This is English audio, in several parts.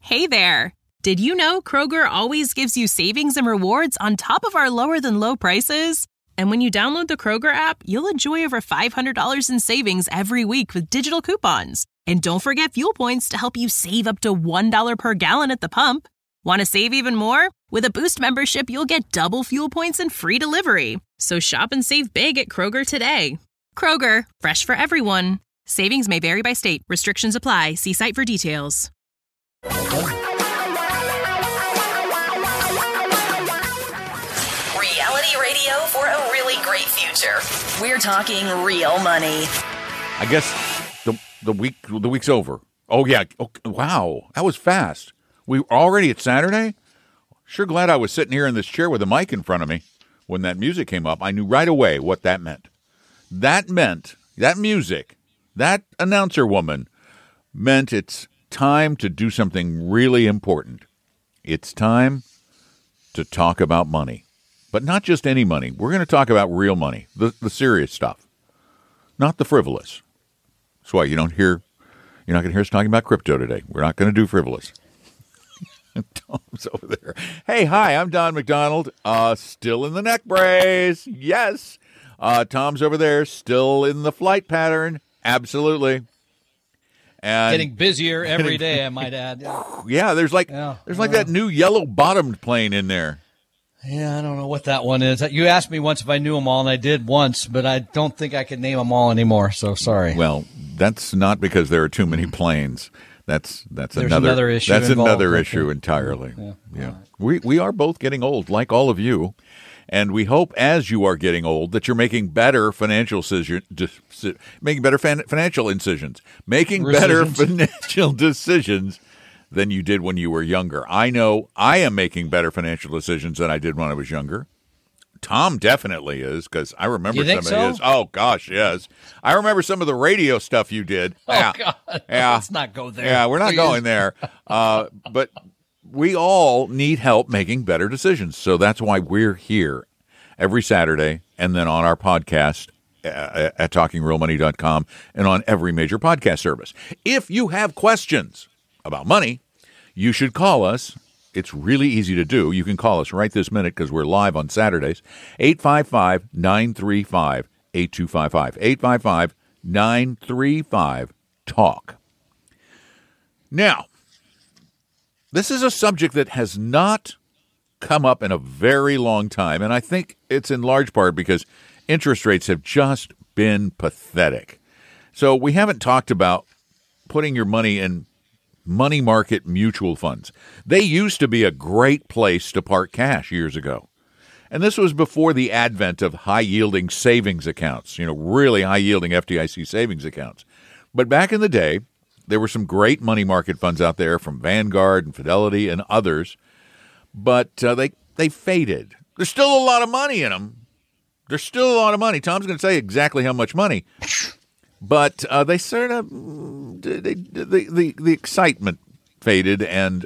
Hey there! Did you know Kroger always gives you savings and rewards on top of our lower-than-low prices? And when you download the Kroger app, you'll enjoy over $500 in savings every week with digital coupons. And don't forget fuel points to help you save up to $1 per gallon at the pump. Want to save even more? With a Boost membership, you'll get double fuel points and free delivery. So shop and save big at Kroger today. Kroger, fresh for everyone. Savings may vary by state. Restrictions apply. See site for details. Reality radio for a really great future. We're talking real money. I guess the week's over. Oh yeah. Oh, wow, that was fast. We were already at Saturday. Sure glad I was sitting here in this chair with a mic in front of me when that music came up. I knew right away what that meant. That meant that music, that announcer woman meant it's time to do something really important. It's time to talk about money. But not just any money. We're going to talk about real money, the serious stuff, not the frivolous. That's why you're not going to hear us talking about crypto today. We're not going to do frivolous. Tom's over there. Hey, hi, I'm Don McDonald. Still in the neck brace. Yes. Tom's over there, still in the flight pattern. Absolutely. And getting busier every day, I might add. Yeah, there's like that new yellow-bottomed plane in there. Yeah, I don't know what that one is. You asked me once if I knew them all, and I did once, but I don't think I can name them all anymore, so sorry. Well, that's not because there are too many planes. There's another issue. That's involved, another issue entirely. Yeah. We are both getting old, like all of you. And we hope, as you are getting old, that you're making better financial financial decisions than you did when you were younger. I know I am making better financial decisions than I did when I was younger. Tom definitely is, because I remember some of his. Oh, gosh, yes. I remember some of the radio stuff you did. Oh, God. Yeah. Let's not go there. Yeah, we're not going there. But we all need help making better decisions. So that's why we're here every Saturday and then on our podcast at TalkingRealMoney.com and on every major podcast service. If you have questions about money, you should call us. It's really easy to do. You can call us right this minute because we're live on Saturdays. 855-935-8255. 855-935-TALK. Now, this is a subject that has not come up in a very long time, and I think it's in large part because interest rates have just been pathetic. So we haven't talked about putting your money in money market mutual funds. They used to be a great place to park cash years ago. And this was before the advent of high-yielding savings accounts, really high-yielding FDIC savings accounts. But back in the day, there were some great money market funds out there from Vanguard and Fidelity and others, but they faded. There's still a lot of money in them. There's still a lot of money. Tom's going to say exactly how much money. But they sort of the excitement faded and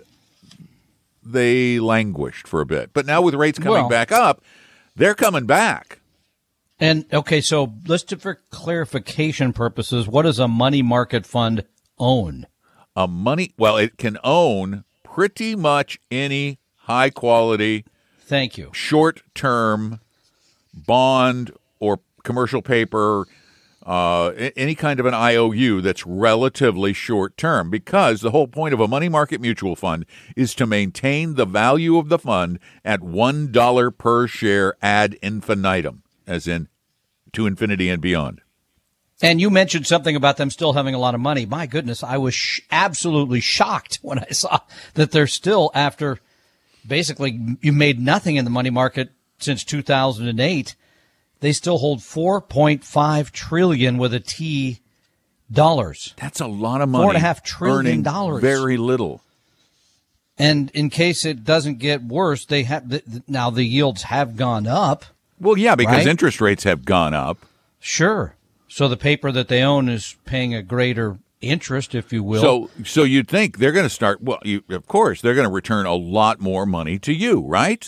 they languished for a bit. But now with rates coming back up, they're coming back. And okay, so for clarification purposes, what does a money market fund own? It can own pretty much any high quality, short-term bond or commercial paper. Any kind of an IOU that's relatively short-term, because the whole point of a money market mutual fund is to maintain the value of the fund at $1 per share ad infinitum, as in to infinity and beyond. And you mentioned something about them still having a lot of money. My goodness, I was absolutely shocked when I saw that they're still, after basically you made nothing in the money market since 2008, they still hold $4.5 trillion with a T dollars. That's a lot of money. $4.5 trillion. Very little. And in case it doesn't get worse, they have now the yields have gone up. Well, yeah, because interest rates have gone up. Sure. So the paper that they own is paying a greater interest, if you will. So you'd think they're going to start. Well, of course, they're going to return a lot more money to you, right?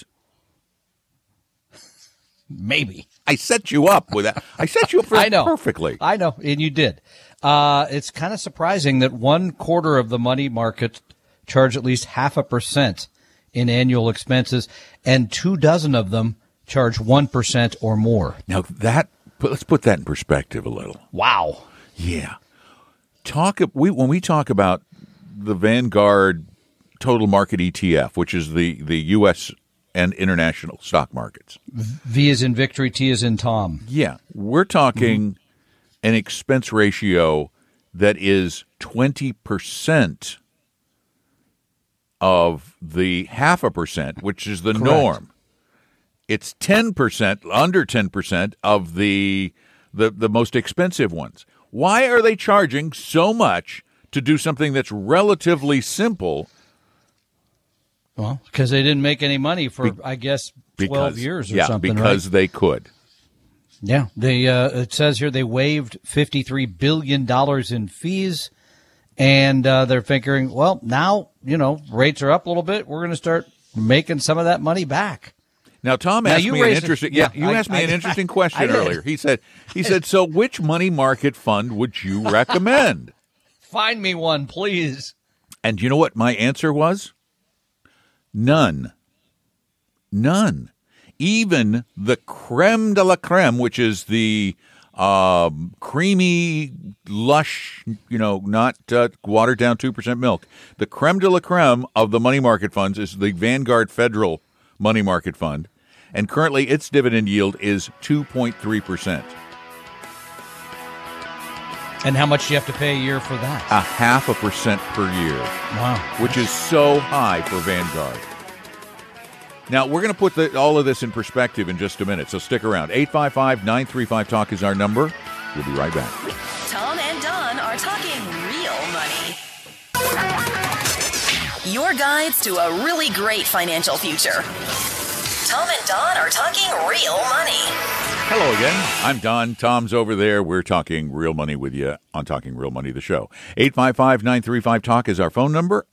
Maybe. I set you up with that. I set you up for I know. Perfectly. I know, and you did. It's kind of surprising that 1/4 of the money market charge at least 0.5% in annual expenses, and 24 of them charge 1% or more. Now let's put that in perspective a little. Wow. Yeah. When we talk about the Vanguard Total Market ETF, which is the U.S. and international stock markets. V is in Victory, T is in Tom. Yeah. We're talking an expense ratio that is 20% of the 0.5%, which is the Correct. norm. It's 10%, under 10% of the most expensive ones. Why are they charging so much to do something that's relatively simple? Well, because they didn't make any money for, I guess, 12 years or something, because right? they could. Yeah. It says here they waived $53 billion in fees, and they're figuring, well, now, rates are up a little bit. We're going to start making some of that money back. Now, Tom asked me an interesting question earlier. He said, so which money market fund would you recommend? Find me one, please. And you know what my answer was? None. Even the creme de la creme, which is the creamy, lush, not watered down 2% milk. The creme de la creme of the money market funds is the Vanguard Federal Money Market Fund. And currently its dividend yield is 2.3%. And how much do you have to pay a year for that? 0.5% per year. Wow. Which is so high for Vanguard. Now, we're going to put all of this in perspective in just a minute, so stick around. 855-935-TALK is our number. We'll be right back. Tom and Don are talking real money. Your guides to a really great financial future. Tom and Don are talking real money. Hello again. I'm Don. Tom's over there. We're talking real money with you on Talking Real Money, the show. 855-935-TALK is our phone number.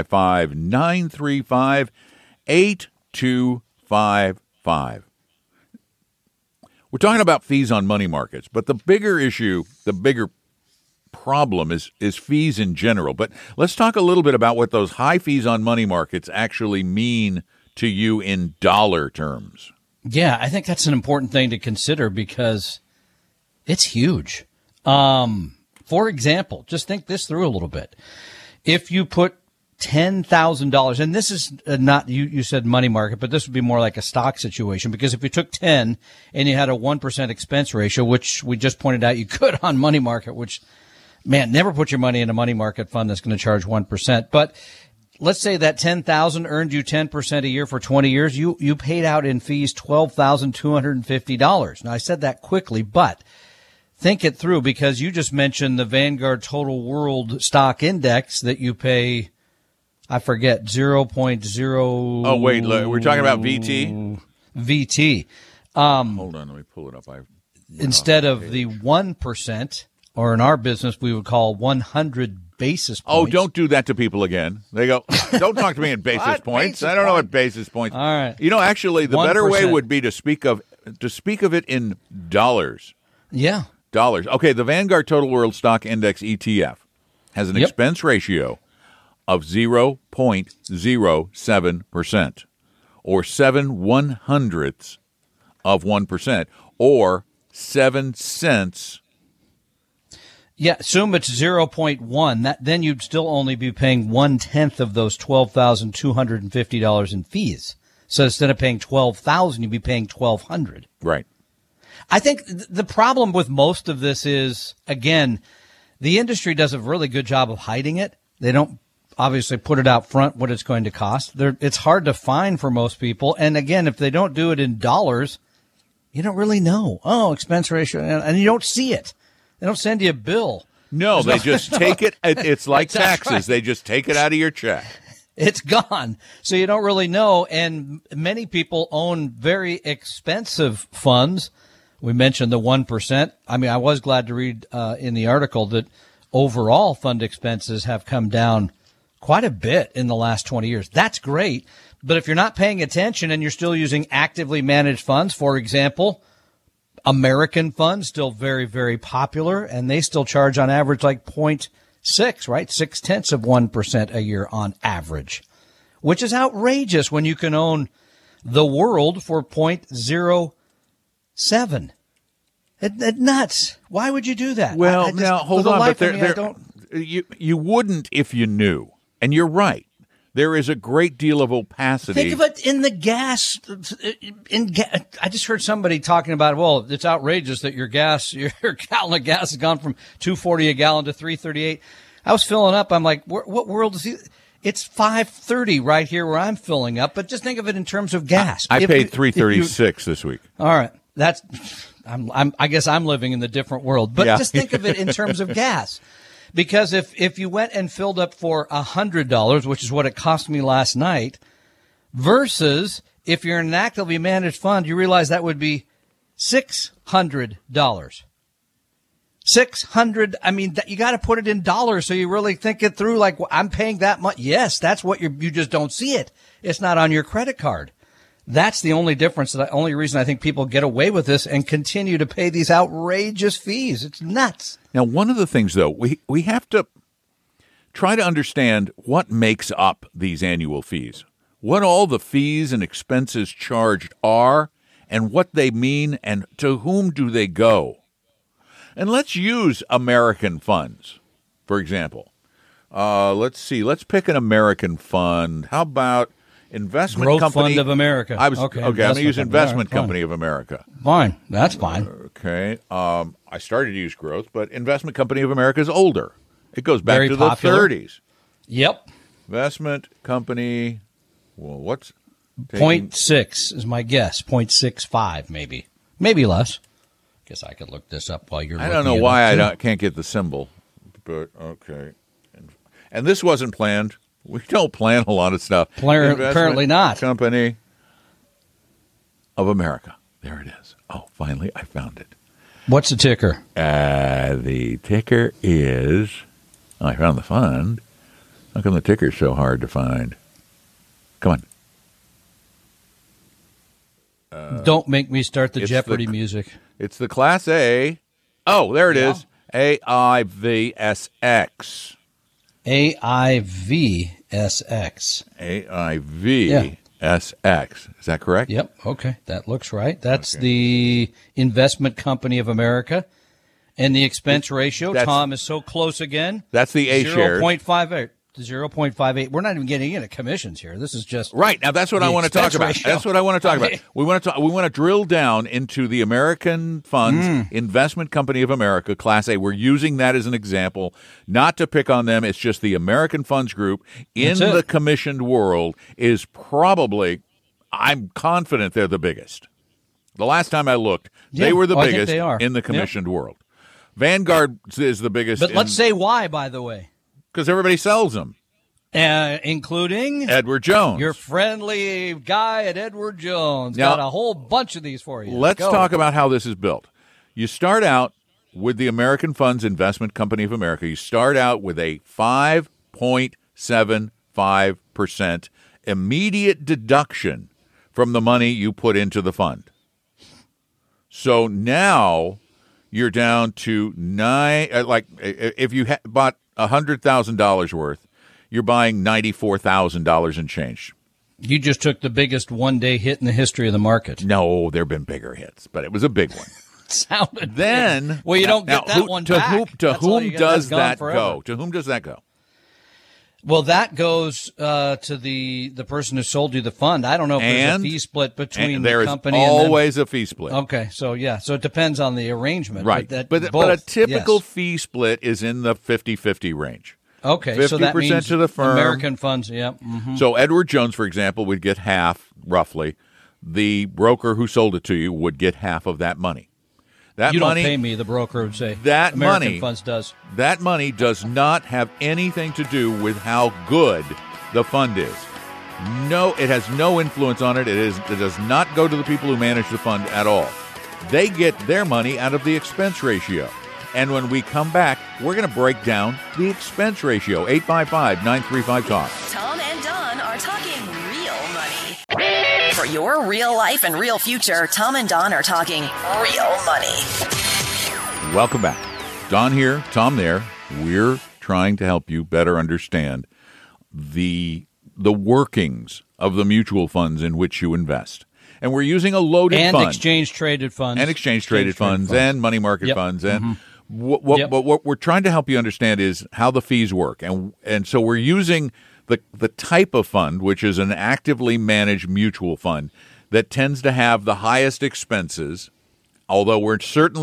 855-935-8255. We're talking about fees on money markets, but the bigger issue, the bigger problem is fees in general. But let's talk a little bit about what those high fees on money markets actually mean to you in dollar terms. Yeah, I think that's an important thing to consider because it's huge. For example, just think this through a little bit. If you put $10,000, and this is not, you said money market, but this would be more like a stock situation, because if you took 10 and you had a 1% expense ratio, which we just pointed out you could on money market, which, man, never put your money in a money market fund that's going to charge 1%. But let's say that 10,000 earned you 10% a year for 20 years. You paid out in fees $12,250. Now, I said that quickly, but think it through, because you just mentioned the Vanguard Total World Stock Index that you pay, I forget, 0.0. Oh, wait, we're talking about VT? VT. Hold on, let me pull it up. Instead of the 1%, or in our business, we would call 100 basis points. Oh, don't do that to people again. They go, don't talk to me in basis points. I don't know what basis points. All right. Actually, the 1%. better way would be to speak of it in dollars. Yeah. Dollars. Okay, the Vanguard Total World Stock Index ETF has an expense ratio of 0.07%, or 0.07 of 1%, or 7 cents. Yeah, assume it's 0.1. Then you'd still only be paying 1/10 of those $12,250 in fees. So instead of paying $12,000, you'd be paying $1,200. Right. I think the problem with most of this is, again, the industry does a really good job of hiding it. They don't obviously put it out front what it's going to cost. It's hard to find for most people. And again, if they don't do it in dollars, you don't really know. Oh, expense ratio, and you don't see it. They don't send you a bill. No, they just take it. It's like taxes. Right. They just take it out of your check. It's gone. So you don't really know. And many people own very expensive funds. We mentioned the 1%. I mean, I was glad to read in the article that overall fund expenses have come down quite a bit in the last 20 years. That's great. But if you're not paying attention and you're still using actively managed funds, for example, American funds, still very, very popular, and they still charge on average like right? 0.6% a year on average, which is outrageous when you can own the world for 0.07. It's nuts. Why would you do that? Well, now hold on, but you wouldn't if you knew. And you're right. There is a great deal of opacity. Think of it in the gas. I just heard somebody talking about, well, it's outrageous that your gallon of gas has gone from $2.40 a gallon to $3.38. I was filling up. I'm like, what world is he? It's $5.30 right here where I'm filling up. But just think of it in terms of gas. I paid $3.36 this week. All right, I guess I'm living in the different world. But just think of it in terms of gas. Because if you went and filled up for $100, which is what it cost me last night, versus if you're in an actively managed fund, you realize that would be $600. $600. I mean, you got to put it in dollars so you really think it through. Like, well, I'm paying that much. Yes, that's what you just don't see it. It's not on your credit card. That's the only difference. The only reason I think people get away with this and continue to pay these outrageous fees. It's nuts. Now, one of the things, though, we have to try to understand what makes up these annual fees, what all the fees and expenses charged are, and what they mean, and to whom do they go. And let's use American funds, for example. Let's see. Let's pick an American fund. How about Investment Growth Company Fund of America. Okay. I'm going to use Investment Company of America. Fine. That's fine. Okay. I started to use Growth, but Investment Company of America is older. It goes back to popular. the 30s. Yep. Investment Company, well, what's... 0.6 is my guess. 0.65 maybe. Maybe less. Guess I could look this up while you're looking. I don't know why I can't get the symbol, but okay. And this wasn't planned. We don't plan a lot of stuff. Apparently not. Company of America. There it is. Oh, finally, I found it. What's the ticker? The ticker is... I found the fund. How come the ticker's so hard to find? Come on. Don't make me start the Jeopardy music. It's the Class A. Oh, there it is. AIVSX. AIVSX. AIVSX. Is that correct? Yep. Okay. That looks right. That's the Investment Company of America. And the expense ratio, Tom, is so close again. That's the A share. 0.58. 0.58. We're not even getting into commissions here. This is just right. Now that's what I want to talk about. That's what I want to talk about. We want to drill down into the American Funds Investment Company of America, Class A. We're using that as an example, not to pick on them. It's just the American Funds Group in the commissioned world is probably, I'm confident they're the biggest. The last time I looked, they were the biggest in the commissioned world. Vanguard is the biggest. But let's say why, by the way. Because everybody sells them. Including? Edward Jones. Your friendly guy at Edward Jones. Now, got a whole bunch of these for you. Let's talk about how this is built. You start out with the American Funds Investment Company of America. You start out with a 5.75% immediate deduction from the money you put into the fund. So now you're down to if you bought $100,000 worth, you're buying $94,000 and change. You just took the biggest one-day hit in the history of the market. No, there have been bigger hits, but it was a big one. Sounded then big. Well, you don't get that one back. To whom does that go? To whom does that go? Well, that goes to the person who sold you the fund. I don't know if there's a fee split between the company and there is always a fee split. Okay, so it depends on the arrangement. Right, but a typical fee split is in the 50-50 range. Okay, 50% so that means to the firm. American funds, yeah. Mm-hmm. So Edward Jones, for example, would get half, roughly. The broker who sold it to you would get half of that money. You don't pay me, the broker would say. That American money, Funds does. That money does not have anything to do with how good the fund is. No, it has no influence on it. It does not go to the people who manage the fund at all. They get their money out of the expense ratio. And when we come back, we're going to break down the expense ratio. 855-935-TALK. Tom and Don are talking real money. For your real life and real future, Tom and Don are talking real money. Welcome back. Don here, Tom there. We're trying to help you better understand the workings of the mutual funds in which you invest. And we're using a loaded and fund. Exchange-traded funds. And exchange-traded funds and money market funds. And what we're trying to help you understand is how the fees work. And so we're using the type of fund, which is an actively managed mutual fund that tends to have the highest expenses, although we're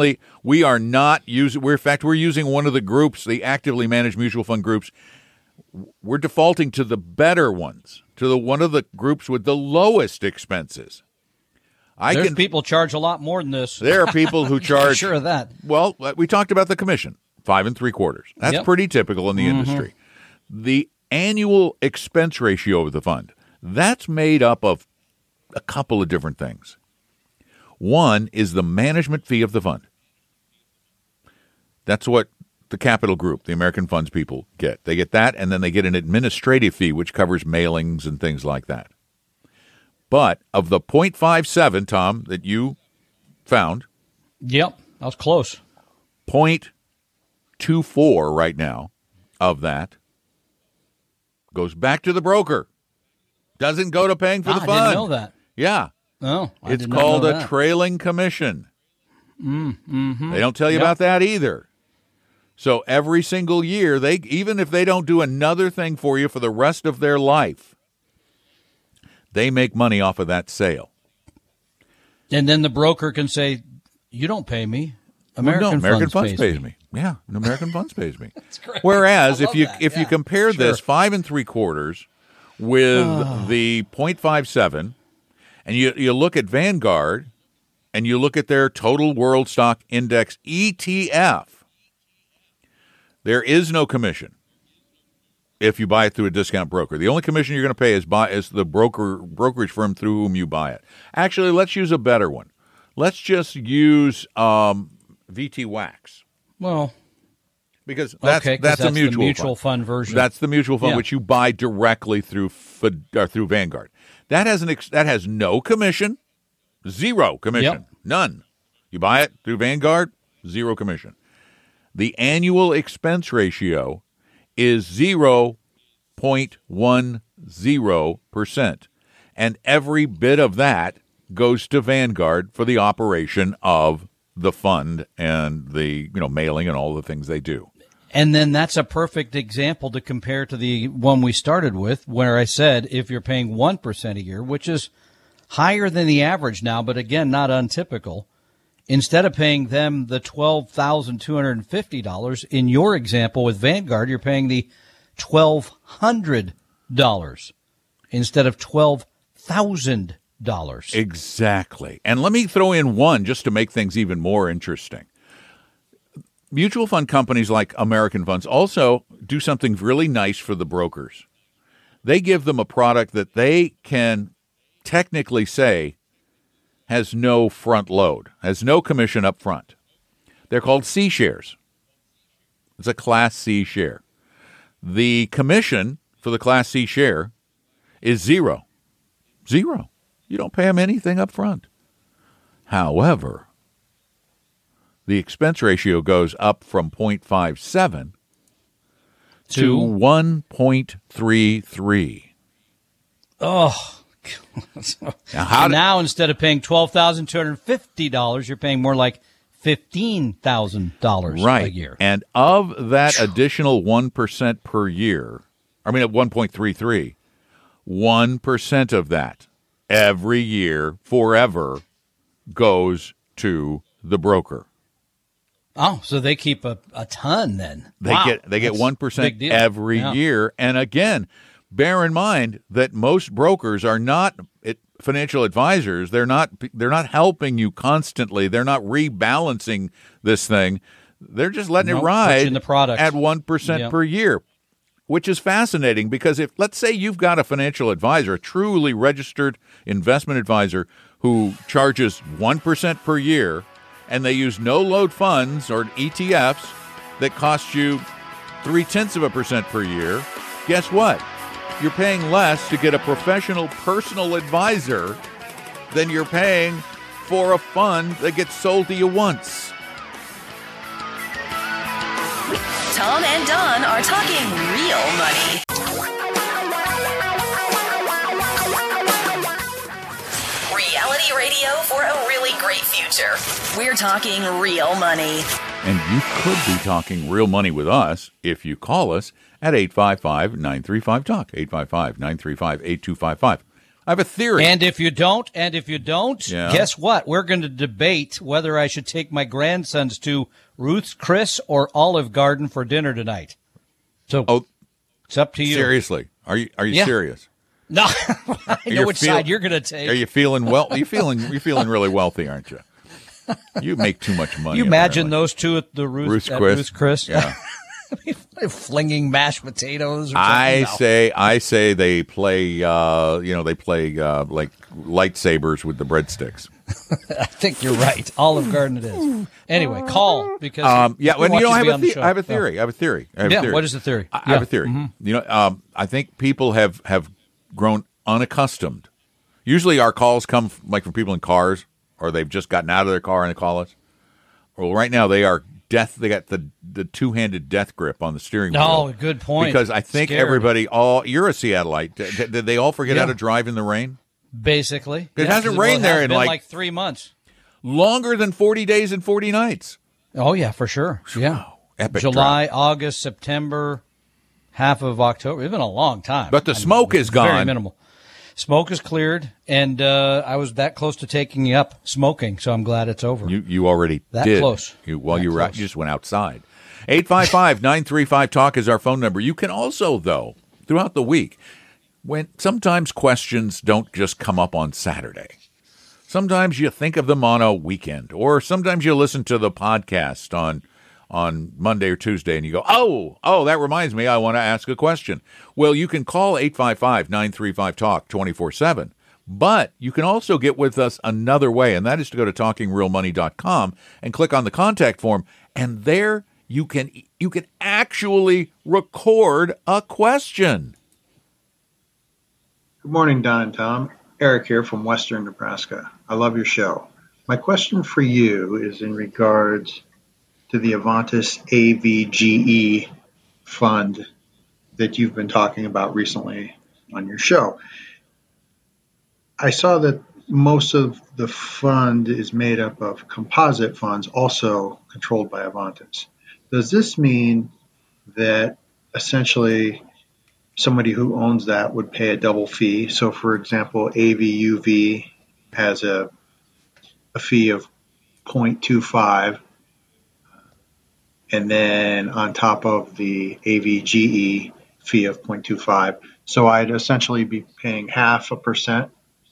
using one of the groups, the actively managed mutual fund groups. We're defaulting to the better ones, to one of the groups with the lowest expenses. People charge a lot more than this. There are people who charge. Sure of that. Well, we talked about the commission, 5 3/4. That's pretty typical in the industry. The annual expense ratio of the fund, that's made up of a couple of different things. One is the management fee of the fund. That's what the Capital Group, the American Funds people get. They get that, and then they get an administrative fee, which covers mailings and things like that. But of the 0.57, Tom, that you found. Yep, that was close. 0.24 right now of that goes back to the broker. Doesn't go to paying for the fund. I didn't know that. Yeah. Oh, it's called a trailing commission. They don't tell you about that either. So every single year, even if they don't do another thing for you for the rest of their life, they make money off of that sale. And then the broker can say, "You don't pay me. American Funds pays me." Yeah, American Funds pays me. Whereas if you compare this 5 3/4 with the 0.57, and you look at Vanguard, and you look at their Total World Stock Index ETF, there is no commission if you buy it through a discount broker. The only commission you're going to pay is the brokerage firm through whom you buy it. Actually, let's use a better one. Let's just use VT Wax. Well, because that's a mutual fund version. That's the mutual fund which you buy directly through Vanguard. That has no commission, zero commission, none. You buy it through Vanguard, zero commission. The annual expense ratio is 0.10%, and every bit of that goes to Vanguard for the operation of the fund and the mailing and all the things they do. And then that's a perfect example to compare to the one we started with, where I said if you're paying 1% a year, which is higher than the average now, but again, not untypical, instead of paying them the $12,250, in your example with Vanguard, you're paying the $1,200 instead of $12,000. Exactly. And let me throw in one just to make things even more interesting. Mutual fund companies like American Funds also do something really nice for the brokers. They give them a product that they can technically say has no front load, has no commission up front. They're called C shares. It's a Class C share. The commission for the Class C share is zero. Zero. You don't pay them anything up front. However, the expense ratio goes up from 0.57 to 1.33. Oh, now instead of paying $12,250, you're paying more like $15,000 a year. And of that additional 1% per year, at 1.33, 1% of that every year forever goes to the broker. Oh, so they keep a ton then. They get 1% every year. And again, bear in mind that most brokers are not financial advisors. They're not helping you constantly. They're not rebalancing this thing. They're just letting it ride the product at 1% per year, which is fascinating because if, let's say you've got a financial advisor, a truly registered investment advisor who charges 1% per year, and they use no-load funds or ETFs that cost you 0.3% per year, guess what? You're paying less to get a professional personal advisor than you're paying for a fund that gets sold to you once. Tom and Don are talking real money. Reality radio for a really great future. We're talking real money. And you could be talking real money with us if you call us at 855-935-TALK, 855-935-8255. I have a theory. And if you don't, Yeah. guess what? We're going to debate whether I should take my grandsons to Ruth's Chris or Olive Garden for dinner tonight. So it's up to you. Seriously, are you Yeah. serious? No, I know which side you're going to take. Are you feeling well? You're feeling really wealthy, aren't you? You make too much money. You imagine apparently. those two at the Ruth's Chris? Yeah. Flinging mashed potatoes. Or I something? say they play. They play like lightsabers with the breadsticks. I think you're right. Olive Garden it is. Anyway, call because I have a theory. What is the theory? I have a theory. Mm-hmm. I think people have grown unaccustomed. Usually, our calls come from people in cars, or they've just gotten out of their car and they call us. Well, right now they are death. They got the two-handed death grip on the steering wheel. Oh, good point. Because I think everybody, you're a Seattleite. Did they all forget how to drive in the rain? Basically. It hasn't rained there in like 3 months. Longer than 40 days and 40 nights. Oh, yeah, for sure. Yeah. Epic July, drought. August, September, half of October. It's been a long time. But the smoke is gone. Very minimal. Smoke is cleared, and I was that close to taking you up smoking, so I'm glad it's over. You already that did. Close. You just went outside. 855-935-TALK is our phone number. You can also, though, throughout the week, when sometimes questions don't just come up on Saturday. Sometimes you think of them on a weekend, or sometimes you listen to the podcast on Monday or Tuesday, and you go, oh, that reminds me, I want to ask a question. Well, you can call 855-935-TALK 24/7, but you can also get with us another way, and that is to go to TalkingRealMoney.com and click on the contact form, and there you can actually record a question. Good morning, Don and Tom. Eric here from Western Nebraska. I love your show. My question for you is in regards to the Avantis AVGE fund that you've been talking about recently on your show. I saw that most of the fund is made up of composite funds also controlled by Avantis. Does this mean that essentially somebody who owns that would pay a double fee? So, for example, AVUV has a fee of 0.25, and then on top of the AVGE fee of 0.25. So I'd essentially be paying 0.5%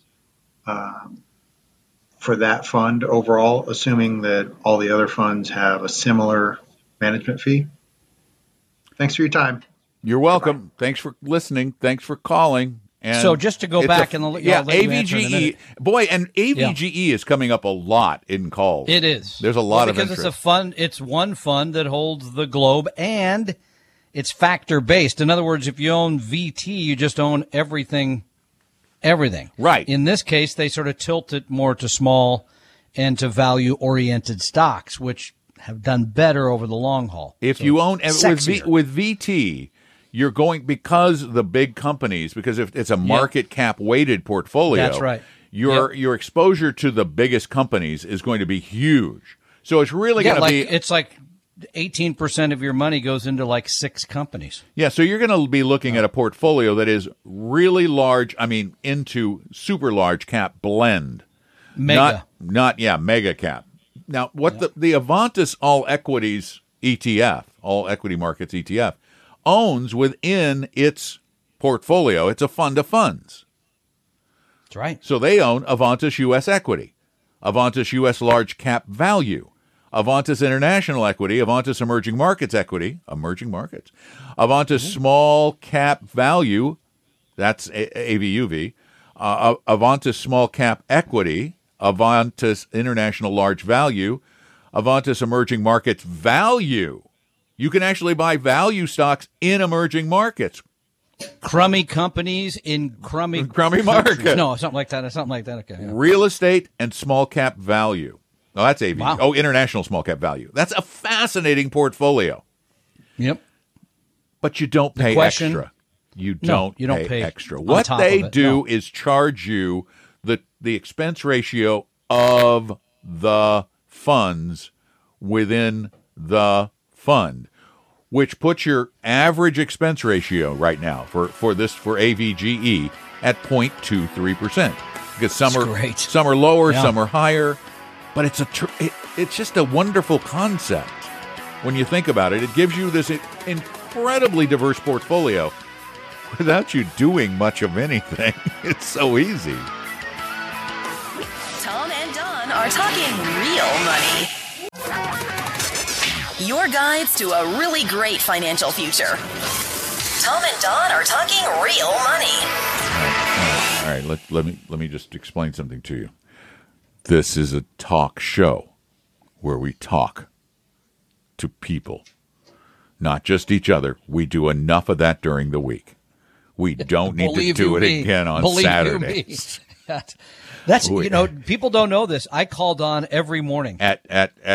for that fund overall, assuming that all the other funds have a similar management fee. Thanks for your time. You're welcome. Bye. Thanks for listening. Thanks for calling. And so just to go back and AVGE, boy, and AVGE is coming up a lot in calls. It is. There's a lot of interest. Because it's a fund. It's one fund that holds the globe, and it's factor based. In other words, if you own VT, you just own everything. Right. In this case, they sort of tilt it more to small and to value oriented stocks, which have done better over the long haul. If you own with VT. You're going, because the big companies, because if it's a market cap weighted portfolio, that's right. Your exposure to the biggest companies is going to be huge. So it's really going to be. It's like 18% of your money goes into like 6 companies. Yeah, so you're going to be looking at a portfolio that is really large. I mean, into super large cap blend, mega, mega cap. Now, what the Avantis All Equities ETF, All Equity Markets ETF, owns within its portfolio, it's a fund of funds. That's right. So they own Avantis U.S. Equity, Avantis U.S. Large Cap Value, Avantis International Equity, Avantis Emerging Markets Equity, Avantis Small Cap Value, that's AVUV, Avantis Small Cap Equity, Avantis International Large Value, Avantis Emerging Markets Value. You can actually buy value stocks in emerging markets. Crummy companies in crummy markets. No, something like that. Okay. Yeah. Real estate and small cap value. Oh, that's AV. Wow. Oh, international small cap value. That's a fascinating portfolio. Yep. But you don't pay question- extra. You No, don't pay extra. on What top they of it, do no. is charge you the expense ratio of the funds within the fund, which puts your average expense ratio right now for AVGE at 0.23%. Because some are lower, Yeah. some are higher, but it's just a wonderful concept when you think about it. It gives you this incredibly diverse portfolio without you doing much of anything. It's so easy. Tom and Don are talking real money. Your guides to a really great financial future. Tom and Don are talking real money. All right, let me just explain something to you. This is a talk show where we talk to people, not just each other. We do enough of that during the week. We don't need to do it again on Saturdays. That's people don't know this. I call Don every morning At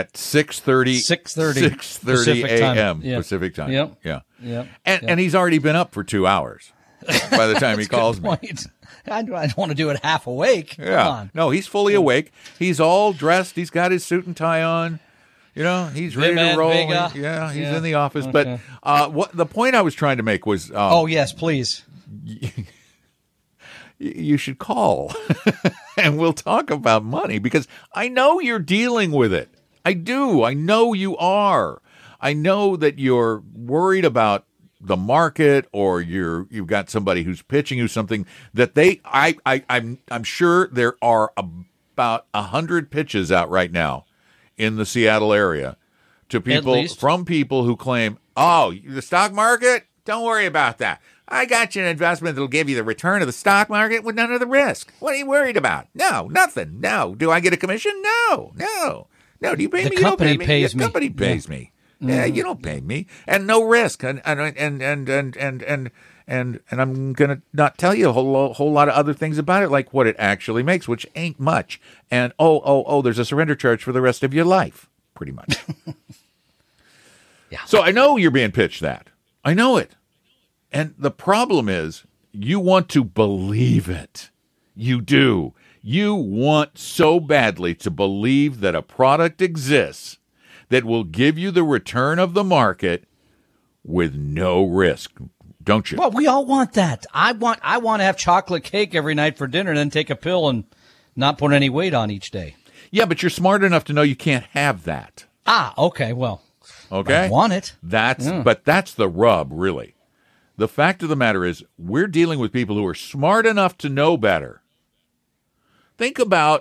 6:30 a.m. Yeah. Pacific time. Yep. Yeah. Yep. And he's already been up for 2 hours by the time he calls me. Point. I don't want to do it half awake. Come Yeah. on. No, he's fully awake. He's all dressed. He's got his suit and tie on. He's ready to roll. Vega. He's Yeah. in the office. Okay. But what the point I was trying to make was, Oh, yes, please. you should call and we'll talk about money, because I know you're dealing with it. I do. I know you are. I know that you're worried about the market, or you've got somebody who's pitching you something that I'm sure there are about 100 pitches out right now in the Seattle area to people, from people who claim, oh, the stock market, don't worry about that. I got you an investment that'll give you the return of the stock market with none of the risk. What are you worried about? No, nothing. No. Do I get a commission? No. Do you pay me? You don't pay me. Pays the company pays me. Yeah, you don't pay me, and no risk, and I'm gonna not tell you a whole lot of other things about it, like what it actually makes, which ain't much, and there's a surrender charge for the rest of your life, pretty much. Yeah. So I know you're being pitched that. I know it, and the problem is you want to believe it. You do. You want so badly to believe that a product exists that will give you the return of the market with no risk, don't you? Well, we all want that. I want to have chocolate cake every night for dinner and then take a pill and not put any weight on each day. Yeah, but you're smart enough to know you can't have that. Okay. Well, okay. I want it. But that's the rub, really. The fact of the matter is, we're dealing with people who are smart enough to know better. Think about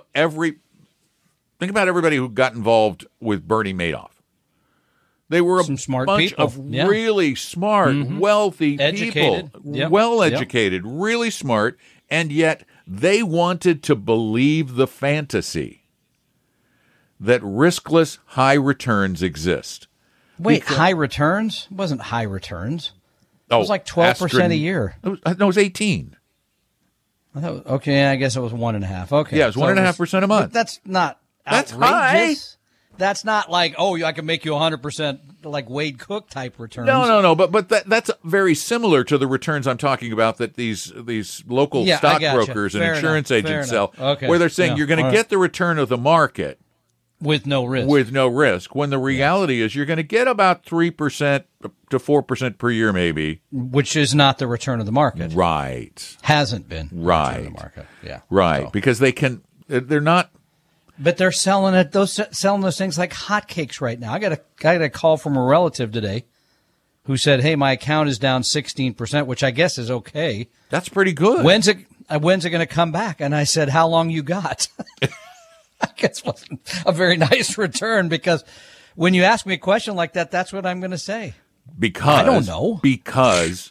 everybody who got involved with Bernie Madoff. They were Some smart bunch people. of really smart, wealthy Educated. people, Yep. well-educated, really smart, and yet they wanted to believe the fantasy that riskless high returns exist. Wait, high returns? It wasn't high returns. It was like 12% a year. It was 18. I thought, okay, I guess it was 1.5. Okay. Yeah, it was 1.5% a month. But that's not That's outrageous. That's not like, I can make you 100% like Wade Cook type returns. No. But that's very similar to the returns I'm talking about that these local stockbrokers and insurance agents sell, where they're saying you're going to get the return of the market with no risk. When the reality is you're going to get about 3% to 4% per year, maybe, which is not the return of the market. Right. Hasn't been right. The return of the market. Yeah. Right. So. Because they're not. But they're selling those things like hotcakes right now. I got a call from a relative today who said, "Hey, my account is down 16%, which I guess is okay. That's pretty good. When's it going to come back?" And I said, "How long you got?" I guess wasn't a very nice return, because when you ask me a question like that, that's what I'm going to say. Because I don't know. Because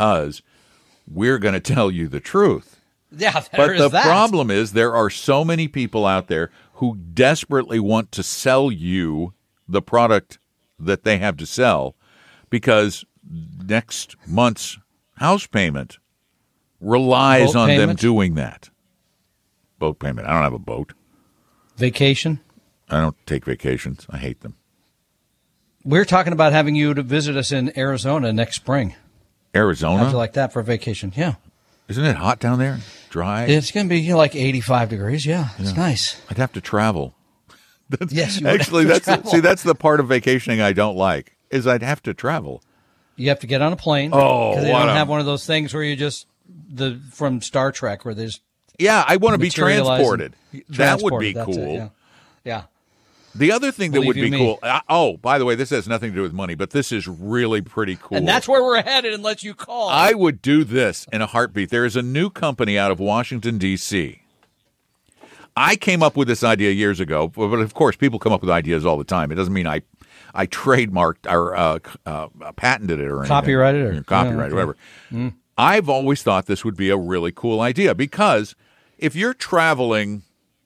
we're going to tell you the truth. Yeah, but the problem is there are so many people out there who desperately want to sell you the product that they have to sell, because next month's house payment relies on them doing that. Boat payment. I don't have a boat. Vacation? I don't take vacations. I hate them. We're talking about having you to visit us in Arizona next spring. Arizona? How'd you like that for vacation? Yeah. Isn't it hot down there? Dry? It's going to be like 85 degrees. Yeah, it's nice. I'd have to travel. Yes, you Actually, would have to travel. that's the part of vacationing I don't like, is I'd have to travel. You have to get on a plane. Oh, because they what don't a- have one of those things where you just from Star Trek where there's Yeah, I want to be materializing- transported. That would be Transported, that's cool. it, yeah. The other thing that Believe would you be me. cool. Oh, by the way, this has nothing to do with money, but this is really pretty cool. And that's where we're headed unless you call. I would do this in a heartbeat. There is a new company out of Washington, D.C. I came up with this idea years ago, but of course, people come up with ideas all the time. It doesn't mean I trademarked or patented it or anything. Copyrighted or- copyrighted, yeah, okay. whatever. I've always thought this would be a really cool idea because if you're traveling,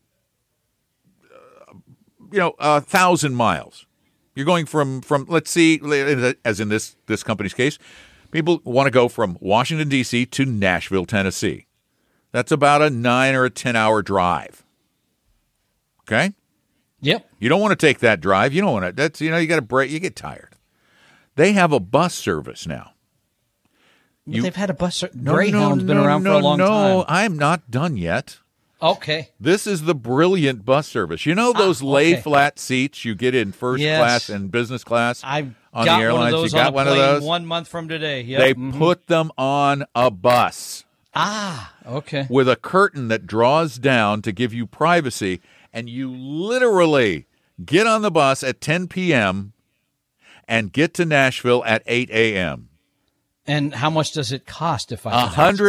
1,000 miles, you're going from let's see, as in this company's case, people want to go from Washington, D.C. to Nashville, Tennessee. That's about a 9 or a 10-hour drive. Okay? Yep. You don't want to take that drive. You don't want to. That's you got to break. You get tired. They have a bus service now. But they've had a bus. Greyhound's been around for a long time. No, I'm not done yet. Okay. This is the brilliant bus service. You know those lay okay. flat seats you get in first Yes. class and business class I've on got the airlines? one of those you got on a one plane of those? 1 month from today. Yep. They put them on a bus Okay. with a curtain that draws down to give you privacy, and you literally get on the bus at 10 p.m. and get to Nashville at 8 a.m. And how much does it cost if I could ask?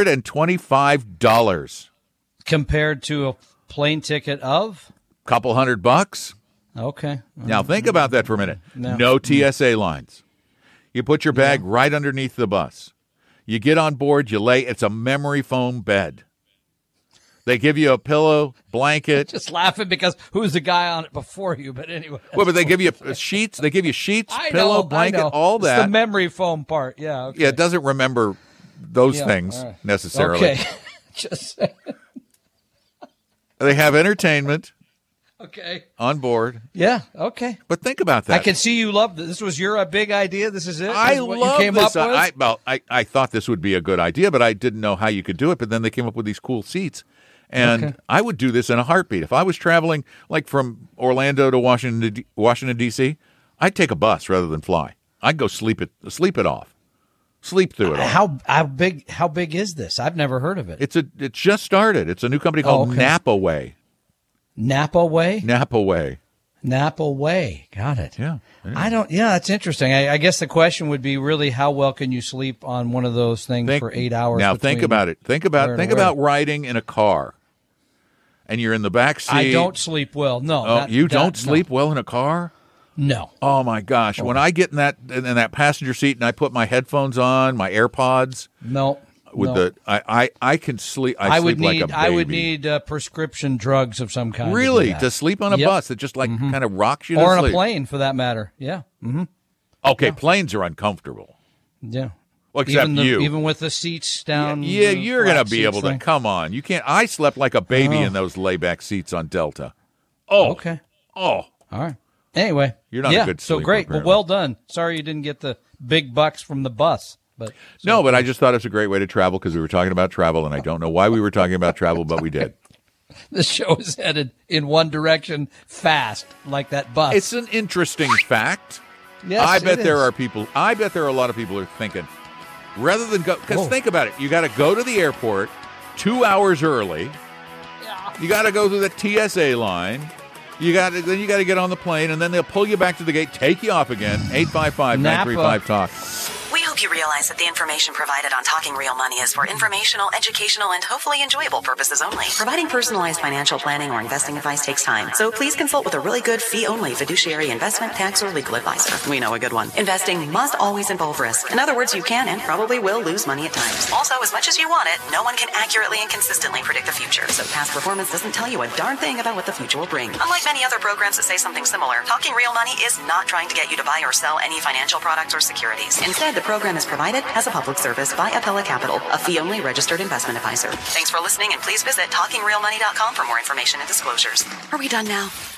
$125. Compared to a plane ticket of? Couple $100. Okay. Now think about that for a minute. No. No TSA lines. You put your bag right underneath the bus. You get on board, you lay. It's a memory foam bed. They give you a pillow, blanket. Just laughing because who's the guy on it before you? But anyway. Well, but they give you sheets. They give you sheets, I pillow, know, blanket, I know. all It's that. the memory foam part. Yeah. Okay. Yeah, it doesn't remember those Yeah, things all right. necessarily. Okay. Just saying. They have entertainment Okay. on board. Yeah. Okay. But think about that. I can see you love this. This was your big idea. This is it. This I is what love you came this. up with? I thought this would be a good idea, but I didn't know how you could do it. But then they came up with these cool seats. And Okay. I would do this in a heartbeat. If I was traveling like from Orlando to Washington D.C., I'd take a bus rather than fly. I'd go sleep it off. Sleep through it all. How big is this? I've never heard of it. It's just started. It's a new company called okay. Napa Way. Napa Way? Napa Way. Napa Way. Got it. Yeah. That's interesting. I guess the question would be really how well can you sleep on one of those things for 8 hours? Now think between about it. Think about where to where? riding in a car, and you're in the back seat. I don't sleep well. No. Oh, you don't sleep well in a car? No. Oh my gosh! When I get in that passenger seat and I put my headphones on, my AirPods, No. with no. I can sleep. I sleep would like need a baby. I would need prescription drugs of some kind. really to do that. to sleep on a Yep. bus that just like kind of rocks you to or on sleep. a plane for that matter. Yeah. Mm-hmm. Okay, planes are uncomfortable. Yeah. Well, except you. Even with the seats down. Yeah, the you're flat gonna be seats able to. thing. Come on, you can't. I slept like a baby in those layback seats on Delta. Oh, Okay. Oh, All right. Anyway, You're not a yeah, good so sleeper, great. apparently. Well done. Sorry you didn't get the big bucks from the bus, but no, but I just thought it was a great way to travel because we were talking about travel, and I don't know why we were talking about travel, but we did. the show is headed in one direction fast, like that bus. It's an interesting fact. Yes, I bet it there is. are people. I bet there are a lot of people who are thinking, rather than go, because Whoa. think about it. You got to go to the airport 2 hours early. You got to go through the TSA line. Then you got to get on the plane, and then they'll pull you back to the gate, take you off again. 855-935-TALK. We hope you realize that the information provided on Talking Real Money is for informational, educational, and hopefully enjoyable purposes only. Providing personalized financial planning or investing advice takes time, so please consult with a really good fee-only fiduciary investment, tax, or legal advisor. We know a good one. Investing must always involve risk. In other words, you can and probably will lose money at times. Also, as much as you want it, no one can accurately and consistently predict the future, so past performance doesn't tell you a darn thing about what the future will bring. Unlike many other programs that say something similar, Talking Real Money is not trying to get you to buy or sell any financial products or securities. Instead, the program is provided as a public service by Apella Capital, a fee-only registered investment advisor. Thanks for listening, and please visit TalkingRealMoney.com for more information and disclosures. Are we done now?